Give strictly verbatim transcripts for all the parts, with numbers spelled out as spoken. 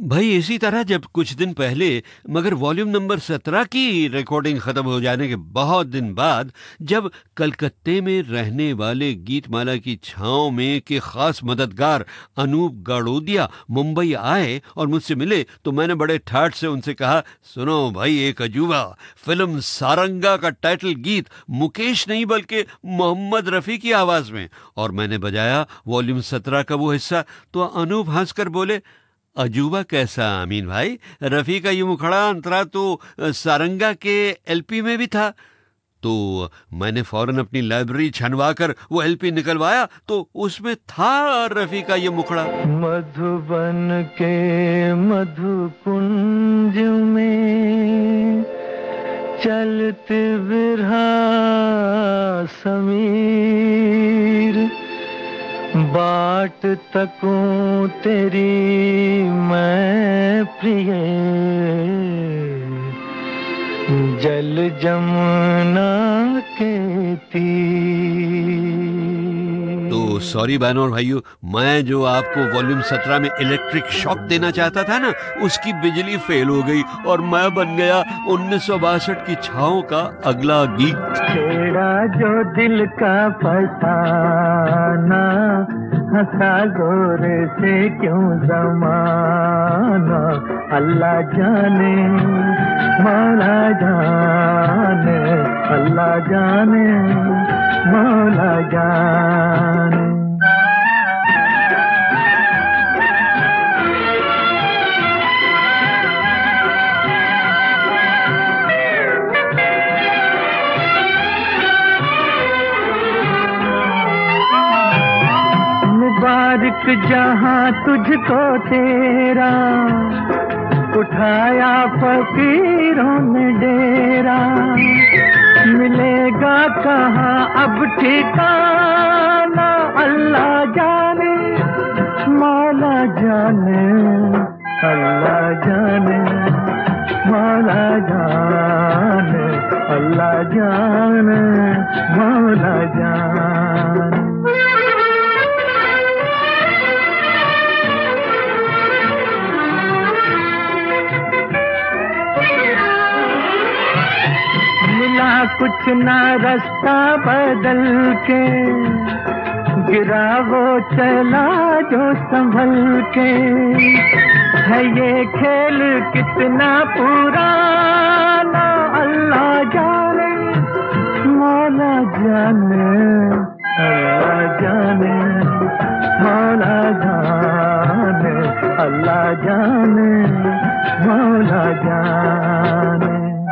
भाई इसी तरह जब कुछ दिन पहले मगर वॉल्यूम नंबर सत्रह की रिकॉर्डिंग खत्म हो जाने के बहुत दिन बाद जब कलकत्ते में रहने वाले गीतमाला की छांव में के खास मददगार अनूप गाड़ोदिया मुंबई आए और मुझसे मिले तो मैंने बड़े ठाठ से उनसे कहा, सुनो भाई एक अजूबा, फिल्म सारंगा का टाइटल गीत मुकेश नहीं बल्कि मोहम्मद रफी की आवाज में। और मैंने बजाया वॉल्यूम सत्रह का वो हिस्सा तो अनूप हंसकर बोले, अजूबा कैसा अमीन भाई, रफी का ये मुखड़ा अंतरा तो सारंगा के एलपी में भी था। तो मैंने फौरन अपनी लाइब्रेरी छनवा कर वो एलपी निकलवाया तो उसमें था रफी का ये मुखड़ा। मधुबन के मधुकुंज में चलते बिरहा समीर, बाट तकूं तेरी मैं प्रिय, जल जमुना के तीर। तो सॉरी बहनों और भाइयों, मैं जो आपको वॉल्यूम सत्रह में इलेक्ट्रिक शॉक देना चाहता था ना, उसकी बिजली फेल हो गई और मैं बन गया उन्नीस सौ बासठ की छाओं का अगला गीत। छेड़ा जो दिल का फसाना, हंसा जोर से क्यों जमाना, अल्लाह जाने मौला जाने, अल्लाह जाने मौला जाने। मुबारक जहां तुझको तेरा, उठाया फकीरों ने डेरा, मिलेगा कहाँ अब ठिकाना, अल्लाह जाने मौला जाने, अल्लाह जाने मौला जाने, अल्लाह जाने मौला जाने। मिला कुछ ना रास्ता बदल के, गिरा वो चला जो संभल के, है ये खेल कितना पुराना, अल्लाह जाने मौला जाने, अल्लाह जाने मौला जाने, अल्लाह जाने मौला जाने।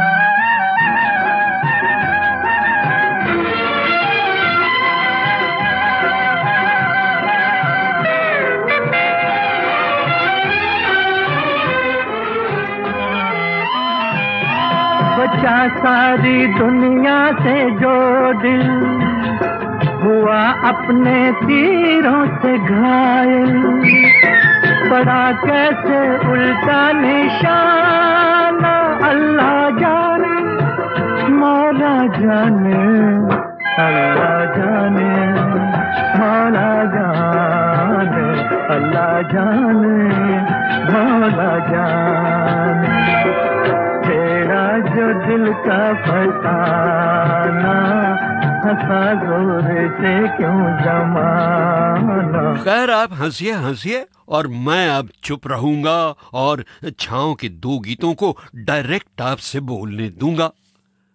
बचा सारी दुनिया से जो दिल, हुआ अपने तीरों से घायल, पड़ा कैसे उल्टा निशाना, अल्लाह जाने मौला जाने, अल्लाह जाने मौला जाने, अल्लाह जाने मौला जाने। छेड़ा जो दिल का फसाना, हंसा जोर से क्यों जमाना। खैर आप हंसिए हंसिए और मैं अब चुप रहूंगा और छाओं के दो गीतों को डायरेक्ट आपसे बोलने दूंगा।